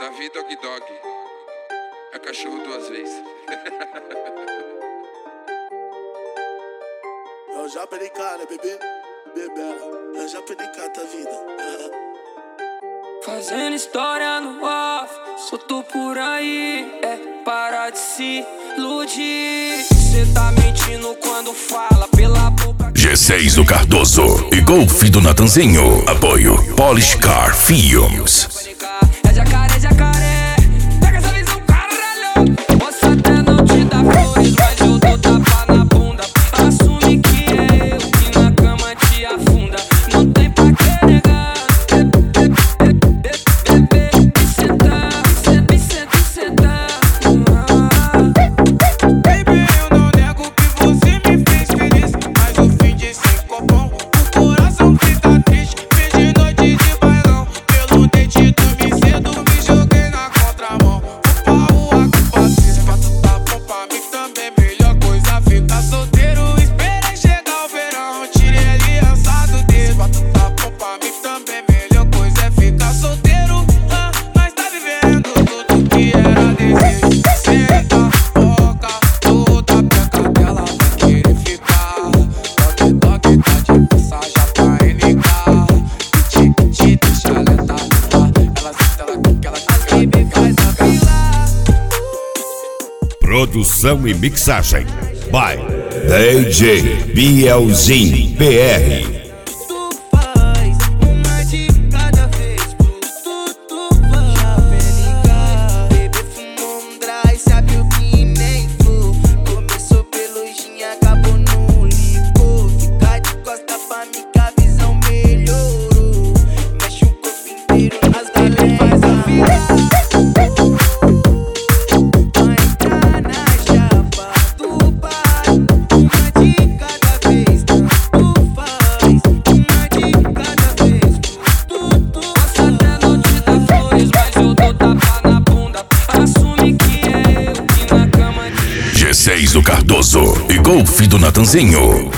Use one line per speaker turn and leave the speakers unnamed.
Davi Dog Dog. É cachorro duas vezes.
Eu já perdi cara, bebê. Bebela. Eu já perdi cara da vida.
Fazendo história no off, solto por aí. É parar de se iludir. Cê tá mentindo quando fala pela boca.
G6 do Cardoso e Golf do Natanzinho. Apoio Polish Car Films.
É jacaré, jacaré. Pega essa visão, caralho. Posso até não te dar flores, mas eu dou tapa na bunda. Assume que é eu que na cama te afunda. Não tem pra que negar. Me sentar, me sentar.
Baby, eu não nego que você me fez feliz, mas o fim de sincopão, o coração fica triste. Fiz de noite de bailão, pelo dente do me cedo, me joguei na contramão. O pau, a culpa se pra tu tá bom pra mim também. Melhor coisa ficar solteiro, esperei chegar o verão, tirei aliança do dedo. Pra tu tá bom pra mim também. Melhor coisa é ficar solteiro, mas tá vivendo tudo que era desejo. Senta, boca, toda peca dela vai querer ficar. Toque, toque, tá de passagem pra NK. Te deixa alerta, ela senta, ela quica, ela faz a fila.
Produção e mixagem by DJ Bielzinho PR.
Tu faz uma de cada vez, tu faz. Já vem ligar, bebê fumou dry, sabe o que nem flor. Começou pelo gin, acabou no licor. Fica de costa pra mim que a visão melhorou. Mexe o corpo inteiro nas galera, faz a fila. Vai entrar na chapa do pai, uma de cada vez, tu faz. Uma de cada vez, tu
Posso até não te dar flores, mas eu dou tapa na bunda. Assume que é eu que na cama te
G6 do Cardoso e Golf do Natanzinho.